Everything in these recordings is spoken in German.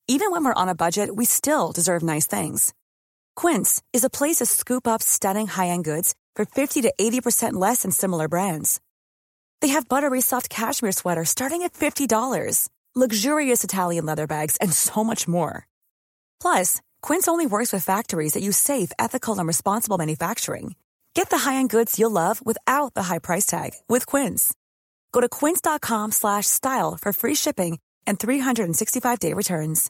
Even when we're on a budget, we still deserve nice things. Quince is a place to scoop up stunning high-end goods for 50 to 80% less than similar brands. They have buttery soft cashmere sweaters starting at $50, luxurious Italian leather bags, and so much more. Plus, Quince only works with factories that use safe, ethical, and responsible manufacturing. Get the high-end goods you'll love without the high price tag with Quince. Go to quince.com/style for free shipping and 365-day returns.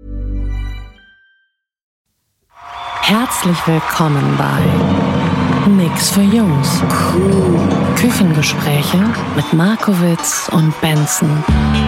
Herzlich willkommen bei Nix für Jungs. Küchengespräche mit Markowitz und Benson.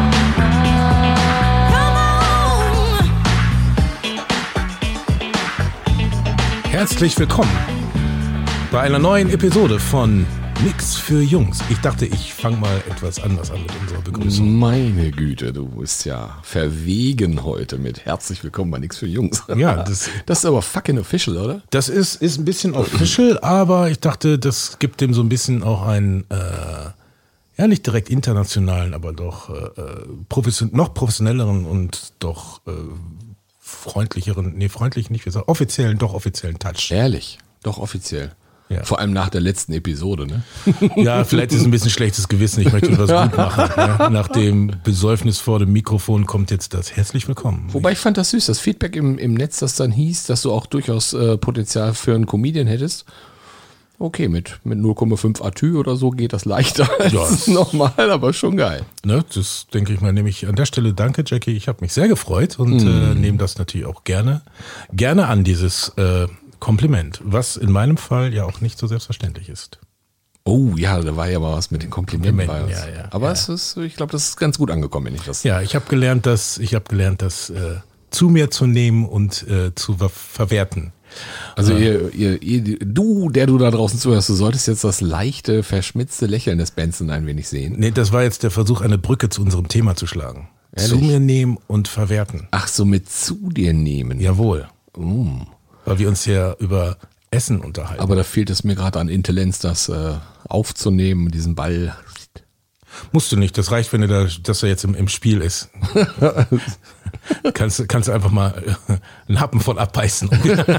Herzlich willkommen bei einer neuen Episode von Nix für Jungs. Ich dachte, ich fange mal etwas anders an mit unserer Begrüßung. Meine Güte, du bist ja verwegen heute mit herzlich willkommen bei Nix für Jungs. Ja, das ist aber fucking official, oder? Das ist ein bisschen official, aber ich dachte, das gibt dem so ein bisschen auch einen, ja nicht direkt internationalen, aber doch noch professionelleren und doch freundlicheren, nee freundlich nicht, wir sagen offiziellen Touch. Ehrlich, doch offiziell. Ja. Vor allem nach der letzten Episode, ne? Ja, vielleicht ist ein bisschen schlechtes Gewissen. Ich möchte etwas gut machen. Ne? Nach dem Besäufnis vor dem Mikrofon kommt jetzt das Herzlich Willkommen. Wobei ich fand das süß, das Feedback im Netz, das dann hieß, dass du auch durchaus Potenzial für einen Comedian hättest. Okay, mit 0,5 Atü oder so geht das leichter als normal, aber schon geil. Ne, das denke ich mal, nehme ich an der Stelle. Danke, Jackie. Ich habe mich sehr gefreut und nehme das natürlich auch gerne an, dieses Kompliment, was in meinem Fall ja auch nicht so selbstverständlich ist. Oh ja, da war ja mal was mit den Komplimenten. Ja, aber es ist, ich glaube, das ist ganz gut angekommen, wenn ich das. Ja, ich habe gelernt, das zu mir zu nehmen und zu verwerten. Also du da draußen zuhörst, du solltest jetzt das leichte, verschmitzte Lächeln des Benson ein wenig sehen. Nee, das war jetzt der Versuch, eine Brücke zu unserem Thema zu schlagen. Ehrlich? Zu mir nehmen und verwerten. Ach so, mit zu dir nehmen. Jawohl. Weil wir uns ja über Essen unterhalten. Aber da fehlt es mir gerade an Intelligenz, das aufzunehmen, diesen Ball. Musst du nicht, das reicht, wenn dass er jetzt im Spiel ist. kannst du einfach mal einen Happen von abbeißen,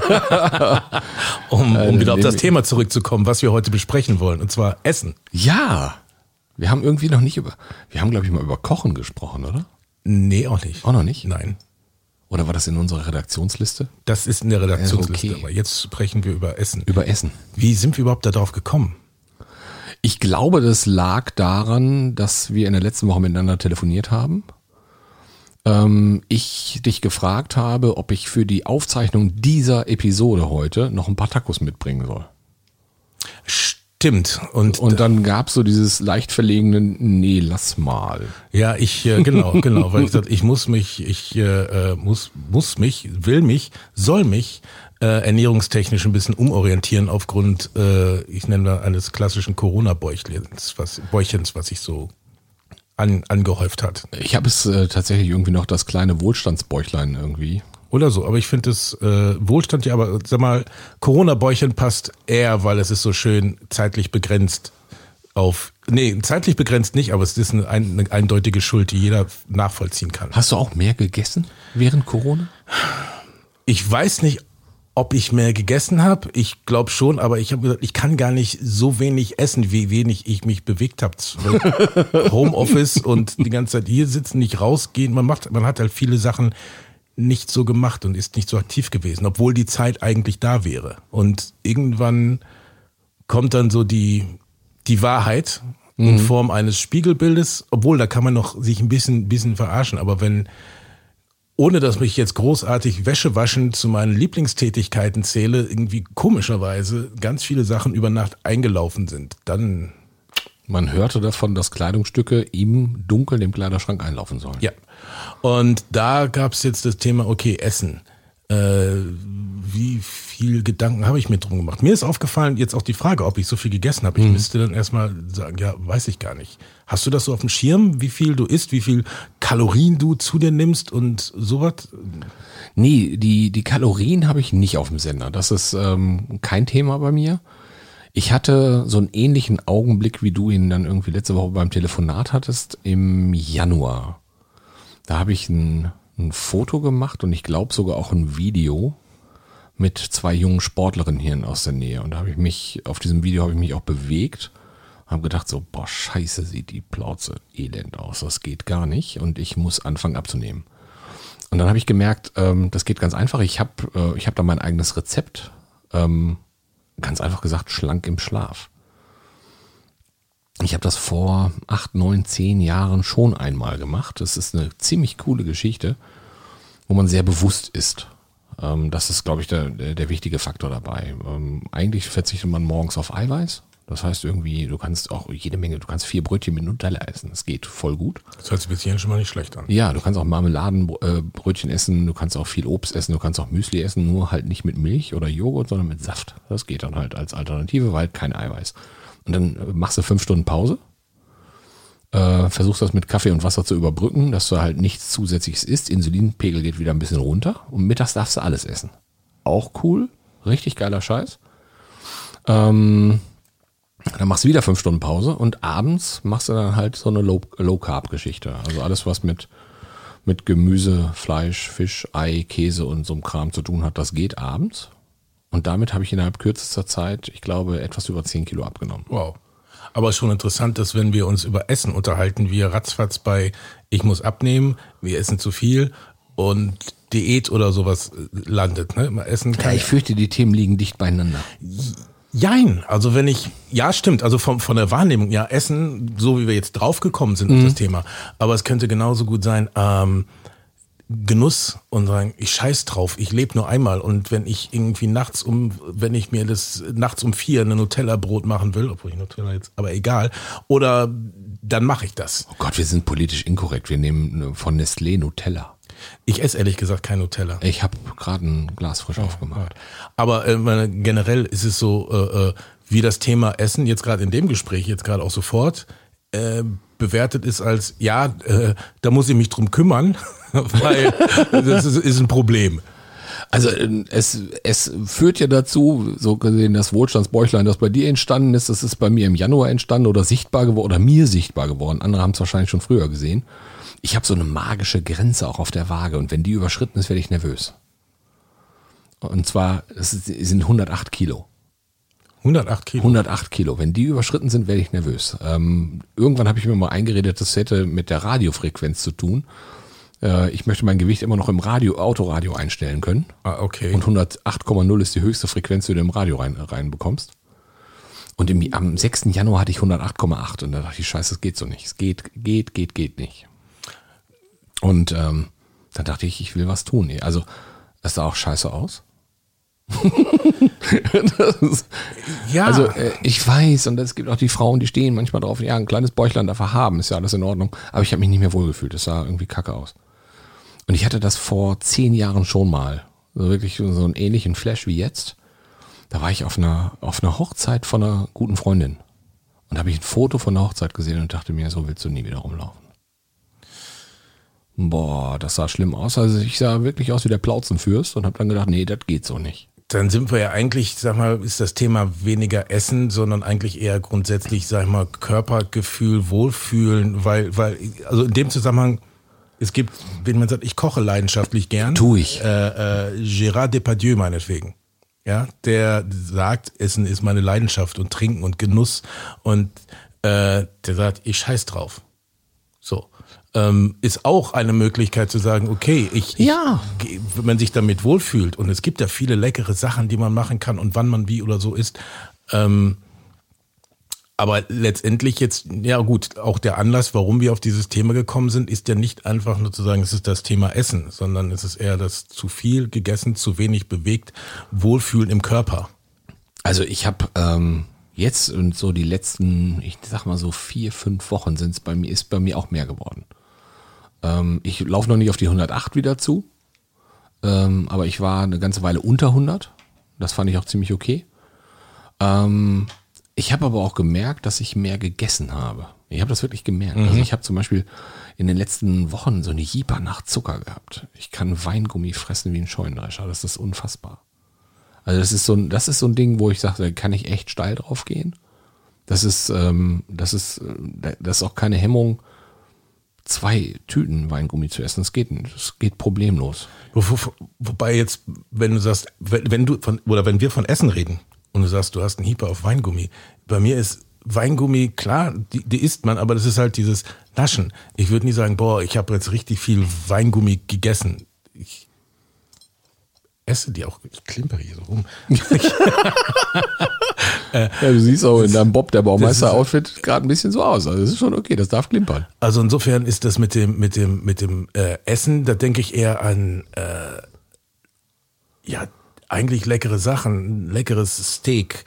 um wieder auf das Thema zurückzukommen, was wir heute besprechen wollen, und zwar Essen. Ja, wir haben irgendwie noch nicht glaube ich mal über Kochen gesprochen, oder? Nee, auch nicht. Auch noch nicht? Nein. Oder war das in unserer Redaktionsliste? Das ist in der Redaktionsliste, okay. Aber jetzt sprechen wir über Essen. Über Essen. Wie sind wir überhaupt darauf gekommen? Ich glaube, das lag daran, dass wir in der letzten Woche miteinander telefoniert haben. Ich dich gefragt habe, ob ich für die Aufzeichnung dieser Episode heute noch ein paar Tacos mitbringen soll. Stimmt. Und dann gab es so dieses leicht verlegene, nee, lass mal. Ja, genau, weil ich sagte, soll mich ernährungstechnisch ein bisschen umorientieren aufgrund, ich nenne da eines klassischen Corona-Bäuchens, was sich so angehäuft hat. Ich habe es tatsächlich irgendwie noch das kleine Wohlstandsbäuchlein irgendwie. Oder so, aber ich finde das Wohlstand, ja, aber sag mal, Corona-Bäuchchen passt eher, weil es ist so schön zeitlich begrenzt zeitlich begrenzt nicht, aber es ist eine eindeutige Schuld, die jeder nachvollziehen kann. Hast du auch mehr gegessen während Corona? Ich weiß nicht, ob ich mehr gegessen habe. Ich glaube schon, aber ich habe gesagt, ich kann gar nicht so wenig essen, wie wenig ich mich bewegt habe. Homeoffice und die ganze Zeit hier sitzen, nicht rausgehen. Man hat halt viele Sachen nicht so gemacht und ist nicht so aktiv gewesen, obwohl die Zeit eigentlich da wäre. Und irgendwann kommt dann so die Wahrheit in Form eines Spiegelbildes, obwohl da kann man noch sich ein bisschen verarschen, aber ohne dass mich jetzt großartig Wäsche waschen zu meinen Lieblingstätigkeiten zähle, irgendwie komischerweise ganz viele Sachen über Nacht eingelaufen sind, dann... Man hörte davon, dass Kleidungsstücke im Dunkeln im Kleiderschrank einlaufen sollen. Ja, und da gab es jetzt das Thema, okay, Essen. Wie viel Gedanken habe ich mir drum gemacht? Mir ist aufgefallen, jetzt auch die Frage, ob ich so viel gegessen habe. Ich müsste dann erstmal sagen, ja, weiß ich gar nicht. Hast du das so auf dem Schirm, wie viel du isst, wie viel Kalorien du zu dir nimmst und sowas? Nee, die Kalorien habe ich nicht auf dem Sender. Das ist kein Thema bei mir. Ich hatte so einen ähnlichen Augenblick, wie du ihn dann irgendwie letzte Woche beim Telefonat hattest, im Januar. Da habe ich einen ein Foto gemacht und ich glaube sogar auch ein Video mit 2 jungen Sportlerinnen hier aus der Nähe. Und da habe ich mich, auf diesem Video habe ich mich auch bewegt, habe gedacht so, boah, scheiße, sieht die Plauze elend aus, das geht gar nicht und ich muss anfangen abzunehmen. Und dann habe ich gemerkt, das geht ganz einfach, ich hab da mein eigenes Rezept, ganz einfach gesagt, schlank im Schlaf. Ich habe das vor 8, 9, 10 Jahren schon einmal gemacht. Das ist eine ziemlich coole Geschichte, wo man sehr bewusst ist. Das ist, glaube ich, der wichtige Faktor dabei. Eigentlich verzichtet man morgens auf Eiweiß. Das heißt irgendwie, du kannst auch du kannst 4 Brötchen mit Nutella essen. Das geht voll gut. Das hört sich bis hierhin schon mal nicht schlecht an. Ja, du kannst auch Marmeladenbrötchen essen, du kannst auch viel Obst essen, du kannst auch Müsli essen, nur halt nicht mit Milch oder Joghurt, sondern mit Saft. Das geht dann halt als Alternative, weil kein Eiweiß. Und dann machst du 5 Stunden Pause, versuchst das mit Kaffee und Wasser zu überbrücken, dass du halt nichts Zusätzliches isst. Insulinpegel geht wieder ein bisschen runter und mittags darfst du alles essen. Auch cool, richtig geiler Scheiß. Dann machst du wieder 5 Stunden Pause und abends machst du dann halt so eine Low-Carb-Geschichte. Also alles, was mit Gemüse, Fleisch, Fisch, Ei, Käse und so einem Kram zu tun hat, das geht abends. Und damit habe ich innerhalb kürzester Zeit, ich glaube, etwas über 10 Kilo abgenommen. Wow. Aber schon interessant, dass wenn wir uns über Essen unterhalten, wir ratzfatz bei ich muss abnehmen, wir essen zu viel und Diät oder sowas landet. Ne? Essen kann ich fürchte, die Themen liegen dicht beieinander. Jein, also stimmt, also von der Wahrnehmung, ja, Essen, so wie wir jetzt draufgekommen sind auf das Thema, aber es könnte genauso gut sein, Genuss und sagen, ich scheiß drauf, ich lebe nur einmal und wenn ich irgendwie wenn ich mir das nachts um 4 eine Nutella-Brot machen will, obwohl ich Nutella jetzt, aber egal, oder dann mache ich das. Oh Gott, wir sind politisch inkorrekt, wir nehmen von Nestlé Nutella. Ich esse ehrlich gesagt kein Nutella. Ich habe gerade ein Glas frisch aufgemacht. Aber generell ist es so, wie das Thema Essen jetzt gerade in dem Gespräch, jetzt gerade auch sofort, bewertet ist als, da muss ich mich drum kümmern, weil das ist ein Problem. Also es führt ja dazu, so gesehen, das Wohlstandsbäuchlein, das bei dir entstanden ist, das ist bei mir im Januar entstanden oder sichtbar geworden oder mir sichtbar geworden. Andere haben es wahrscheinlich schon früher gesehen. Ich habe so eine magische Grenze auch auf der Waage und wenn die überschritten ist, werde ich nervös. Und zwar, es sind 108 Kilo. 108 Kilo? 108 Kilo. Wenn die überschritten sind, werde ich nervös. Irgendwann habe ich mir mal eingeredet, das hätte mit der Radiofrequenz zu tun. Ich möchte mein Gewicht immer noch im Autoradio einstellen können. Ah, okay. Und 108,0 ist die höchste Frequenz, die du im Radio reinbekommst. Und am 6. Januar hatte ich 108,8 und da dachte ich, scheiße, das geht so nicht. Es geht nicht. Und dann dachte ich will was tun. Also, es sah auch scheiße aus. Ja. Also, ich weiß, und es gibt auch die Frauen, die stehen manchmal drauf, ja, ein kleines Bäuchlein darf er haben, ist ja alles in Ordnung. Aber ich habe mich nicht mehr wohlgefühlt. Es sah irgendwie kacke aus. Und ich hatte das vor 10 Jahren schon mal. Also wirklich so einen ähnlichen Flash wie jetzt. Da war ich auf einer Hochzeit von einer guten Freundin. Und da habe ich ein Foto von der Hochzeit gesehen und dachte mir, so willst du nie wieder rumlaufen. Boah, das sah schlimm aus. Also ich sah wirklich aus wie der Plauzenfürst und habe dann gedacht, nee, das geht so nicht. Dann sind wir ja eigentlich, sag mal, ist das Thema weniger Essen, sondern eigentlich eher grundsätzlich, sag ich mal, Körpergefühl, Wohlfühlen, weil, also in dem Zusammenhang, es gibt, wenn man sagt, ich koche leidenschaftlich gern. Tu ich. Gérard Depardieu meinetwegen. Ja, der sagt, Essen ist meine Leidenschaft und Trinken und Genuss und der sagt, ich scheiß drauf. So. Ist auch eine Möglichkeit zu sagen, okay, wenn man sich damit wohlfühlt und es gibt ja viele leckere Sachen, die man machen kann und wann man wie oder so isst. Aber letztendlich jetzt, ja gut, auch der Anlass, warum wir auf dieses Thema gekommen sind, ist ja nicht einfach nur zu sagen, es ist das Thema Essen, sondern es ist eher das zu viel gegessen, zu wenig bewegt, Wohlfühlen im Körper. Also ich habe jetzt und so die letzten, ich sag mal so 4-5 Wochen ist bei mir auch mehr geworden. Ich laufe noch nicht auf die 108 wieder zu, aber ich war eine ganze Weile unter 100. Das fand ich auch ziemlich okay. Ich habe aber auch gemerkt, dass ich mehr gegessen habe. Ich habe das wirklich gemerkt. Also ich habe zum Beispiel in den letzten Wochen so eine Jeeper nach Zucker gehabt. Ich kann Weingummi fressen wie ein Scheunendrescher. Das ist unfassbar. Also das ist so ein Ding, wo ich sage, da kann ich echt steil drauf gehen. Das ist auch keine Hemmung 2 Tüten Weingummi zu essen. Das geht problemlos. Wobei jetzt, wenn du sagst, wenn wir von Essen reden und du sagst, du hast einen Hieper auf Weingummi, bei mir ist Weingummi, klar, die isst man, aber das ist halt dieses Naschen. Ich würde nie sagen, boah, ich habe jetzt richtig viel Weingummi gegessen. Ich esse die auch, ich klimpere hier so rum. Ja, du siehst auch in deinem Bob der Baumeister-Outfit gerade ein bisschen so aus. Also das ist schon okay, das darf klimpern. Also insofern ist das mit dem Essen, da denke ich eher an eigentlich leckere Sachen, leckeres Steak.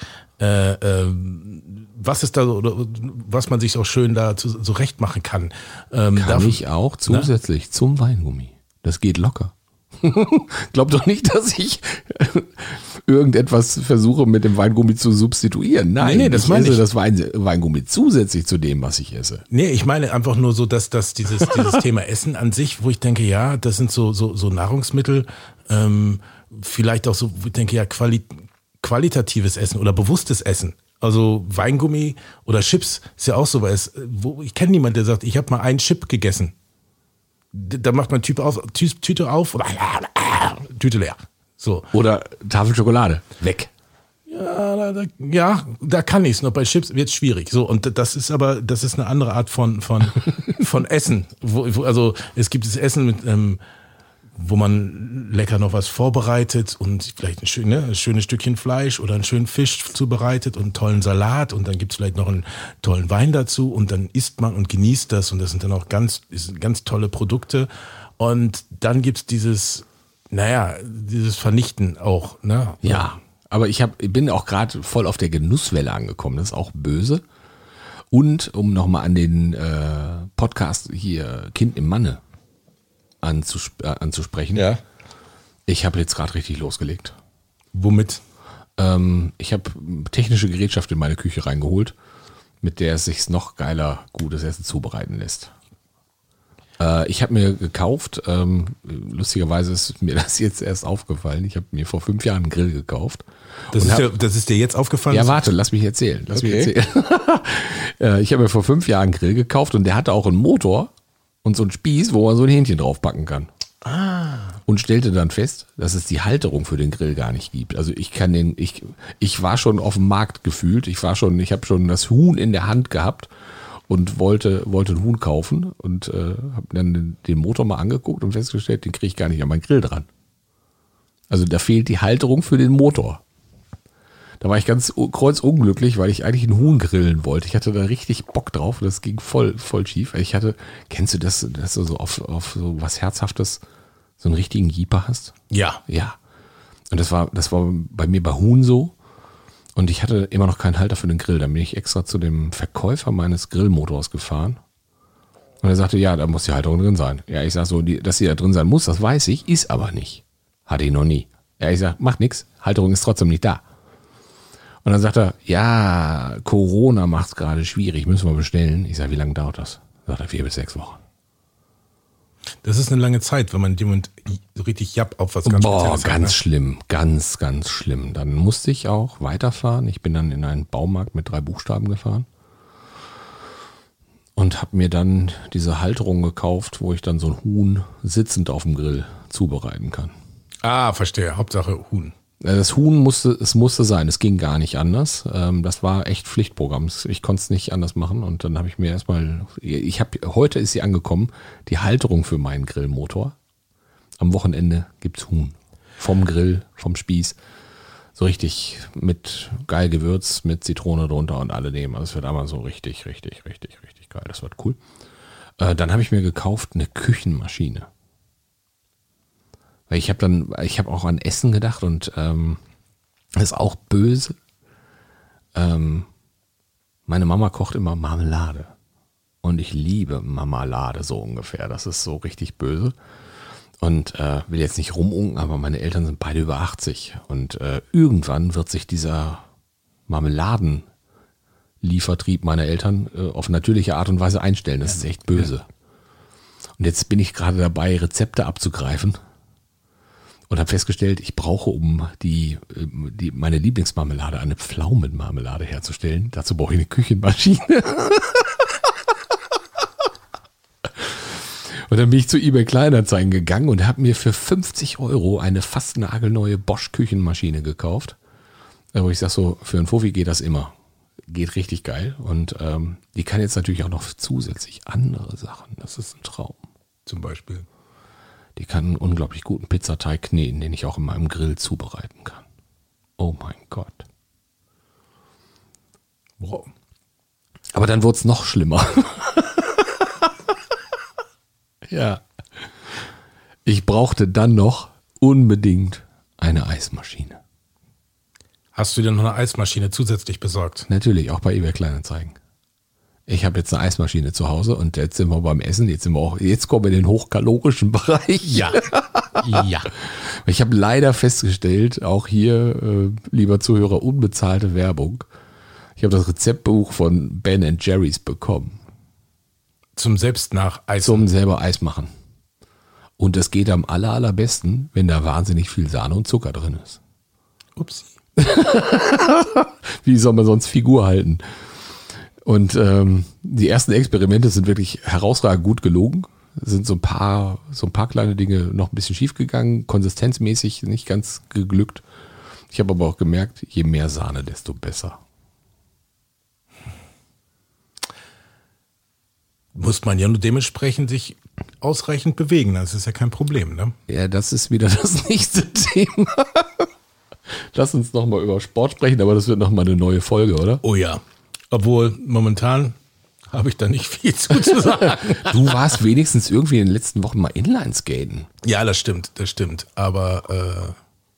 Was ist da so, oder was man sich auch schön da zurecht machen kann. Kann ich auch zusätzlich zum Weingummi. Das geht locker. Glaub doch nicht, dass ich irgendetwas versuche mit dem Weingummi zu substituieren. Nein, das meine ich. Das Weingummi zusätzlich zu dem, was ich esse. Nee, ich meine einfach nur so, dass dieses Thema Essen an sich, wo ich denke, ja, das sind so Nahrungsmittel, vielleicht auch so, wo ich denke, ja, qualitatives Essen oder bewusstes Essen. Also Weingummi oder Chips ist ja auch sowas. Ich kenne niemanden, der sagt, ich habe mal einen Chip gegessen. Da macht man Tüte auf oder Tüte leer. So. Oder Tafel Schokolade. Weg. Ja, da kann ich's. Noch bei Chips wird's schwierig. So, und das ist eine andere Art von Essen. Also es gibt das Essen mit wo man lecker noch was vorbereitet und vielleicht ein schönes Stückchen Fleisch oder einen schönen Fisch zubereitet und einen tollen Salat und dann gibt's vielleicht noch einen tollen Wein dazu und dann isst man und genießt das und das sind dann auch ganz tolle Produkte und dann gibt's dieses Vernichten auch. Ne? Ja, aber ich bin auch gerade voll auf der Genusswelle angekommen, das ist auch böse. Und um nochmal an den Podcast hier Kind im Manne anzusprechen. Ja. Ich habe jetzt gerade richtig losgelegt. Womit? Ich habe technische Gerätschaft in meine Küche reingeholt, mit der es sich noch geiler gutes Essen zubereiten lässt. Ich habe mir gekauft, lustigerweise ist mir das jetzt erst aufgefallen, ich habe mir vor 5 Jahren einen Grill gekauft. Das ist dir jetzt aufgefallen? Ja, warte, lass mich erzählen. Ich habe mir vor 5 Jahren einen Grill gekauft und der hatte auch einen Motor und so einen Spieß, wo man so ein Hähnchen draufpacken kann. Und stellte dann fest, dass es die Halterung für den Grill gar nicht gibt. Also ich war schon auf dem Markt gefühlt, ich habe schon das Huhn in der Hand gehabt und wollte ein Huhn kaufen und habe dann den Motor mal angeguckt und festgestellt, den kriege ich gar nicht an meinen Grill dran. Also da fehlt die Halterung für den Motor. Da war ich ganz kreuzunglücklich, weil ich eigentlich einen Huhn grillen wollte. Ich hatte da richtig Bock drauf. Das ging voll schief. Kennst du das, dass du so auf so was Herzhaftes so einen richtigen Jeeper hast? Ja. Ja. Und das war bei mir bei Huhn so. Und ich hatte immer noch keinen Halter für den Grill. Dann bin ich extra zu dem Verkäufer meines Grillmotors gefahren. Und er sagte, ja, da muss die Halterung drin sein. Ja, ich sag so, dass sie da drin sein muss, das weiß ich, ist aber nicht. Hatte ich noch nie. Ja, ich sag, macht nix. Halterung ist trotzdem nicht da. Und dann sagt er, ja, Corona macht's gerade schwierig, müssen wir bestellen. Ich sage, wie lange dauert das? Sagt er, 4 bis 6 Wochen. Das ist eine lange Zeit, wenn man jemand so richtig auf was ganz Spezielles hat. Ganz schlimm, ganz schlimm. Dann musste ich auch weiterfahren. Ich bin dann in einen Baumarkt mit 3 Buchstaben gefahren und habe mir dann diese Halterung gekauft, wo ich dann so ein Huhn sitzend auf dem Grill zubereiten kann. Ah, verstehe. Hauptsache Huhn. Das Huhn musste sein, es ging gar nicht anders. Das war echt Pflichtprogramm. Ich konnte es nicht anders machen und dann habe ich mir heute ist sie angekommen, die Halterung für meinen Grillmotor. Am Wochenende gibt's Huhn. Vom Grill, vom Spieß. So richtig mit geil Gewürz, mit Zitrone drunter und alle nehmen. Also es wird einmal so richtig geil. Das wird cool. Dann habe ich mir gekauft eine Küchenmaschine. Ich habe auch an Essen gedacht und das ist auch böse. Meine Mama kocht immer Marmelade und ich liebe Marmelade so ungefähr. Das ist so richtig böse und will jetzt nicht rumunken, aber meine Eltern sind beide über 80 und irgendwann wird sich dieser Marmeladenliefertrieb meiner Eltern auf natürliche Art und Weise einstellen. Das ist echt böse. Und jetzt bin ich gerade dabei, Rezepte abzugreifen. Und habe festgestellt, ich brauche, um meine Lieblingsmarmelade, eine Pflaumenmarmelade herzustellen, dazu brauche ich eine Küchenmaschine. Und dann bin ich zu eBay Kleinanzeigen gegangen und habe mir für 50 € eine fast nagelneue Bosch Küchenmaschine gekauft. Wo ich sage so, für einen Fuffi geht das immer. Geht richtig geil. Und die kann jetzt natürlich auch noch zusätzlich andere Sachen. Das ist ein Traum. Zum Beispiel. Die kann einen unglaublich guten Pizzateig kneten, den ich auch in meinem Grill zubereiten kann. Oh mein Gott. Wow. Aber dann wurde es noch schlimmer. Ja. Ich brauchte dann noch unbedingt eine Eismaschine. Hast du dir noch eine Eismaschine zusätzlich besorgt? Natürlich, auch bei eBay Kleinanzeigen. Ich habe jetzt eine Eismaschine zu Hause und jetzt sind wir beim Essen. Jetzt kommen wir in den hochkalorischen Bereich. Ja. Ja. Ich habe leider festgestellt, auch hier, lieber Zuhörer, unbezahlte Werbung. Ich habe das Rezeptbuch von Ben & Jerry's bekommen. Zum Selbstnacheisen. Zum selber Eis machen. Und es geht am allerbesten, wenn da wahnsinnig viel Sahne und Zucker drin ist. Ups. Wie soll man sonst Figur halten? Und die ersten Experimente sind wirklich herausragend gut gelungen. Es sind so ein paar kleine Dinge noch ein bisschen schief gegangen, konsistenzmäßig nicht ganz geglückt. Ich habe aber auch gemerkt, je mehr Sahne, desto besser. Muss man ja nur dementsprechend sich ausreichend bewegen. Das ist ja kein Problem, ne? Ja, das ist wieder das nächste Thema. Lass uns nochmal über Sport sprechen, aber das wird nochmal eine neue Folge, oder? Oh ja. Obwohl, momentan habe ich da nicht viel zu sagen. Du warst wenigstens irgendwie in den letzten Wochen mal Inlineskaten. Ja, das stimmt. Aber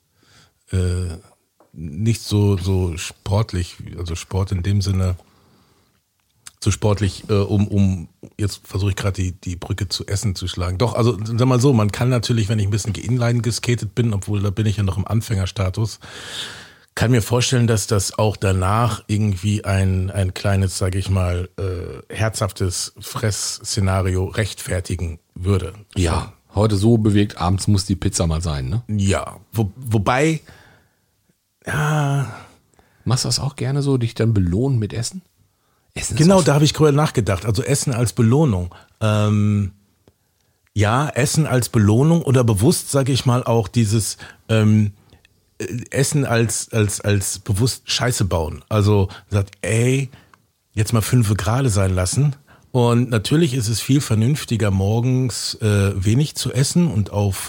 nicht so sportlich, also Sport in dem Sinne, so sportlich, jetzt versuche ich gerade die Brücke zu Essen zu schlagen. Doch, also sag mal so, man kann natürlich, wenn ich ein bisschen geinline geskatet bin, obwohl da bin ich ja noch im Anfängerstatus, kann mir vorstellen, dass das auch danach irgendwie ein kleines, sage ich mal, herzhaftes Fressszenario rechtfertigen würde. Ja, heute so bewegt, abends muss die Pizza mal sein, ne? Ja, wobei, ja. Machst du das auch gerne so, dich dann belohnen mit Essen? Essen Genau, da habe ich drüber nachgedacht. Also Essen als Belohnung. Ja, Essen als Belohnung oder bewusst, sage ich mal, auch dieses Essen als bewusst Scheiße bauen. Also sagt, ey, jetzt mal 5 Grad sein lassen. Und natürlich ist es viel vernünftiger, morgens wenig zu essen und auf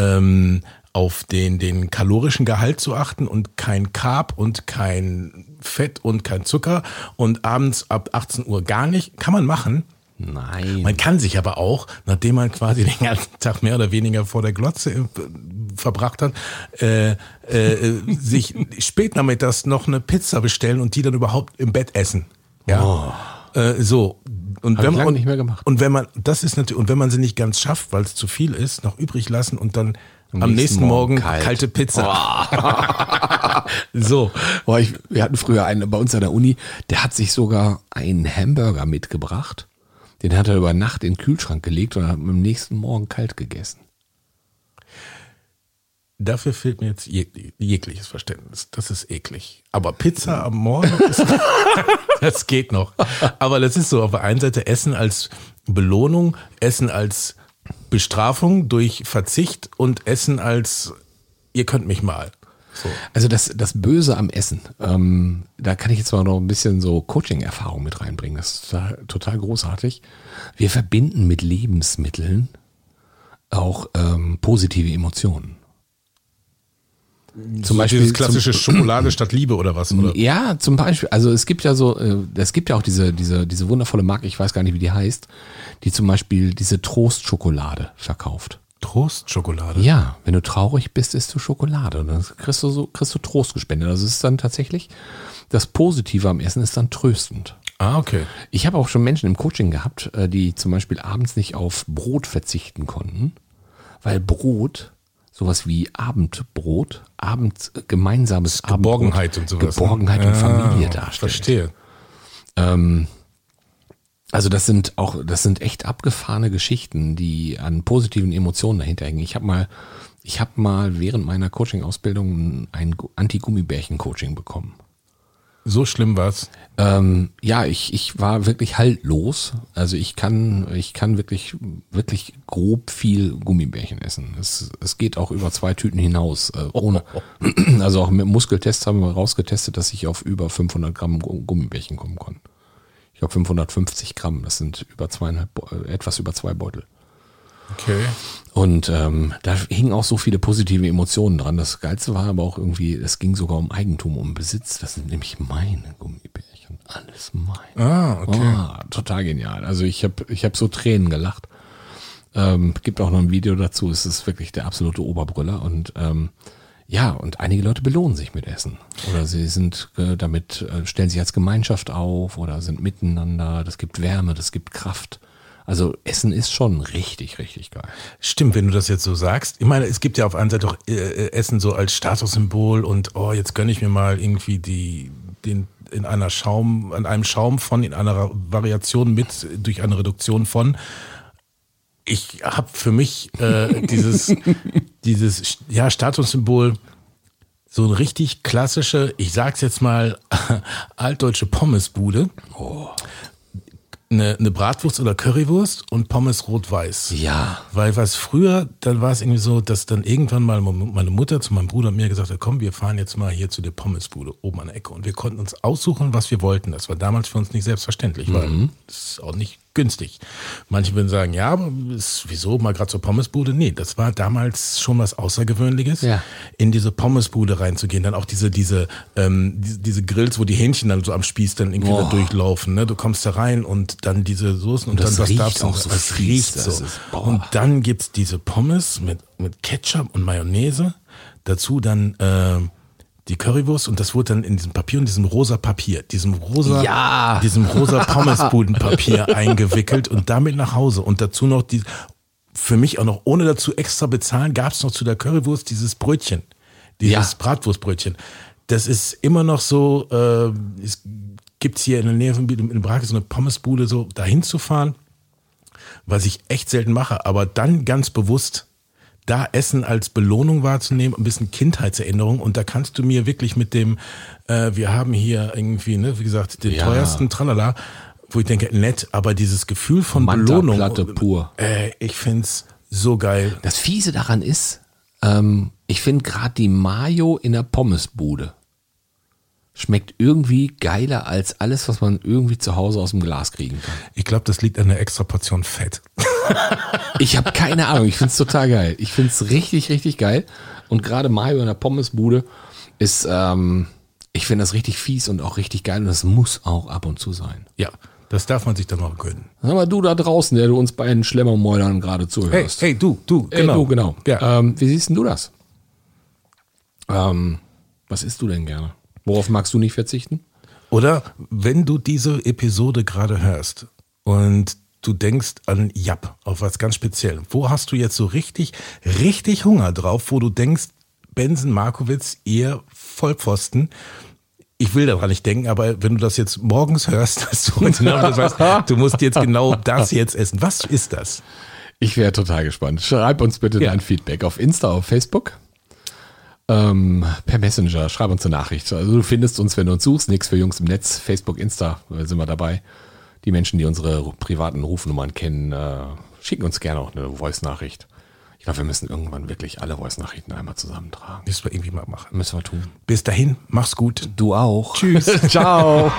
den kalorischen Gehalt zu achten und kein Carb und kein Fett und kein Zucker und abends ab 18 Uhr gar nicht. Kann man machen. Nein. Man kann sich aber auch, nachdem man quasi den ganzen Tag mehr oder weniger vor der Glotze verbracht hat, sich spät nachmittags noch eine Pizza bestellen und die dann überhaupt im Bett essen. Ja. So. Und Hab wenn ich lange man nicht mehr gemacht. Und wenn man, das ist natürlich, und wenn man sie nicht ganz schafft, weil es zu viel ist, noch übrig lassen und dann am nächsten Morgen kalte Pizza. So. Boah, wir hatten früher einen bei uns an der Uni, der hat sich sogar einen Hamburger mitgebracht. Den hat er über Nacht in den Kühlschrank gelegt und hat am nächsten Morgen kalt gegessen. Dafür fehlt mir jetzt jegliches Verständnis. Das ist eklig. Aber Pizza am Morgen, das geht noch. Aber das ist so, auf der einen Seite Essen als Belohnung, Essen als Bestrafung durch Verzicht und Essen als, ihr könnt mich mal. So. Also das Böse am Essen, da kann ich jetzt mal noch ein bisschen so Coaching-Erfahrung mit reinbringen. Das ist total großartig. Wir verbinden mit Lebensmitteln auch positive Emotionen. Zum Beispiel das klassische Schokolade statt Liebe oder was? Oder? Ja, zum Beispiel. Also es gibt ja auch diese wundervolle Marke, ich weiß gar nicht, wie die heißt, die zum Beispiel diese Trostschokolade verkauft. Trostschokolade? Ja, wenn du traurig bist, isst du Schokolade und dann kriegst du Trost gespendet. Also es ist dann tatsächlich, das Positive am Essen ist dann tröstend. Ah, okay. Ich habe auch schon Menschen im Coaching gehabt, die zum Beispiel abends nicht auf Brot verzichten konnten, weil Brot sowas wie Abendbrot, gemeinsames Geborgenheit Abendbrot, und sowas. Geborgenheit und Familie darstellt. Verstehe. Also das sind echt abgefahrene Geschichten, die an positiven Emotionen dahinter hängen. Ich habe mal während meiner Coaching-Ausbildung ein Anti-Gummibärchen-Coaching bekommen. So schlimm war's? Ja, ich war wirklich haltlos. Also ich kann wirklich grob viel Gummibärchen essen. Es geht auch über 2 Tüten hinaus. Ohne. Also auch mit Muskeltests haben wir rausgetestet, dass ich auf über 500 Gramm Gummibärchen kommen kann. Ich glaube 550 Gramm, das sind etwas über 2 Beutel. Okay. Und da hingen auch so viele positive Emotionen dran. Das Geilste war aber auch irgendwie, es ging sogar um Eigentum, um Besitz. Das sind nämlich meine Gummibärchen. Alles mein. Ah, okay. Total genial. Also ich hab so Tränen gelacht. Gibt auch noch ein Video dazu. Es ist wirklich der absolute Oberbrüller. Und und einige Leute belohnen sich mit Essen. Oder sie sind stellen sich als Gemeinschaft auf oder sind miteinander. Das gibt Wärme, das gibt Kraft. Also Essen ist schon richtig, richtig geil. Stimmt, wenn du das jetzt so sagst. Ich meine, es gibt ja auf einer Seite auch Essen so als Statussymbol und jetzt gönne ich mir mal irgendwie in einer Variation mit durch eine Reduktion von. Ich habe für mich dieses Statussymbol so eine richtig klassische, ich sag's jetzt mal, altdeutsche Pommesbude. Oh. Eine Bratwurst oder Currywurst und Pommes rot-weiß. Ja. Weil was früher, dann war es irgendwie so, dass dann irgendwann mal meine Mutter zu meinem Bruder und mir gesagt hat, komm, wir fahren jetzt mal hier zu der Pommesbude oben an der Ecke. Und wir konnten uns aussuchen, was wir wollten. Das war damals für uns nicht selbstverständlich, weil das ist auch nicht günstig. Manche würden sagen, ja, aber wieso mal gerade zur Pommesbude? Nee, das war damals schon was Außergewöhnliches, in diese Pommesbude reinzugehen. Dann auch diese Grills, wo die Hähnchen dann so am Spieß dann irgendwie da durchlaufen. Ne? Du kommst da rein und dann diese Soßen und dann was darfst du auch so. Es riecht so. Und dann gibt's diese Pommes mit Ketchup und Mayonnaise. Dazu dann die Currywurst und das wurde dann in diesem Papier und diesem rosa Papier, diesem rosa Pommesbudenpapier eingewickelt und damit nach Hause. Und dazu noch für mich auch noch, ohne dazu extra bezahlen, gab es noch zu der Currywurst dieses Brötchen, dieses Bratwurstbrötchen. Das ist immer noch so, es gibt's hier in der Nähe von in Brake so eine Pommesbude, so dahin zu fahren, was ich echt selten mache, aber dann ganz bewusst da Essen als Belohnung wahrzunehmen, ein bisschen Kindheitserinnerung und da kannst du mir wirklich mit dem, wir haben hier irgendwie, ne, wie gesagt, den teuersten Tralala, wo ich denke, nett, aber dieses Gefühl von Belohnung. Platte pur. Ich find's so geil. Das Fiese daran ist, ich finde gerade die Mayo in der Pommesbude schmeckt irgendwie geiler als alles, was man irgendwie zu Hause aus dem Glas kriegen kann. Ich glaube, das liegt an der extra Portion Fett. Ich habe keine Ahnung, ich finde es total geil. Ich finde es richtig, richtig geil. Und gerade Mayo in der Pommesbude ist, ich finde das richtig fies und auch richtig geil und das muss auch ab und zu sein. Ja, das darf man sich dann auch gönnen. Sag mal, du da draußen, der du uns bei den Schlemmermäulern gerade zuhörst. Hey, du, genau. Hey, du, genau. Ja. Wie siehst denn du das? Was isst du denn gerne? Worauf magst du nicht verzichten? Oder wenn du diese Episode gerade hörst und du denkst an Japp, auf was ganz Spezielles. Wo hast du jetzt so richtig, richtig Hunger drauf, wo du denkst, Benson Markowitz, ihr Vollpfosten, ich will daran nicht denken, aber wenn du das jetzt morgens hörst, dass du heute Abend das weißt, du musst jetzt genau das jetzt essen. Was ist das? Ich wäre total gespannt. Schreib uns bitte dein Feedback auf Insta, auf Facebook. Per Messenger, schreib uns eine Nachricht. Also du findest uns, wenn du uns suchst, nichts für Jungs im Netz, Facebook, Insta, sind wir dabei. Die Menschen, die unsere privaten Rufnummern kennen, schicken uns gerne auch eine Voice-Nachricht. Ich glaube, wir müssen irgendwann wirklich alle Voice-Nachrichten einmal zusammentragen. Müssen wir irgendwie mal machen. Müssen wir tun. Bis dahin, mach's gut. Du auch. Tschüss. Ciao.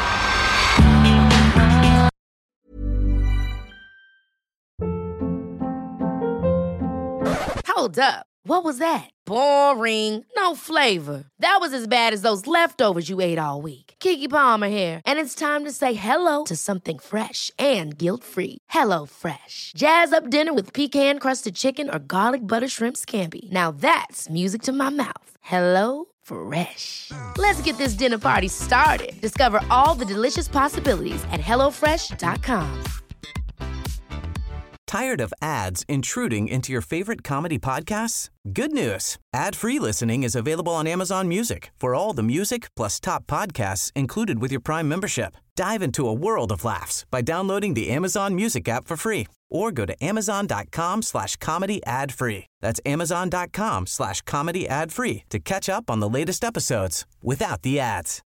Hold up. What was that? Boring. No flavor. That was as bad as those leftovers you ate all week. Keke Palmer here. And it's time to say hello to something fresh and guilt-free. Hello Fresh. Jazz up dinner with pecan-crusted chicken or garlic butter shrimp scampi. Now that's music to my mouth. Hello Fresh. Let's get this dinner party started. Discover all the delicious possibilities at hellofresh.com. Tired of ads intruding into your favorite comedy podcasts? Good news. Ad-free listening is available on Amazon Music for all the music plus top podcasts included with your Prime membership. Dive into a world of laughs by downloading the Amazon Music app for free or go to amazon.com/comedy ad-free. That's amazon.com/comedy ad-free to catch up on the latest episodes without the ads.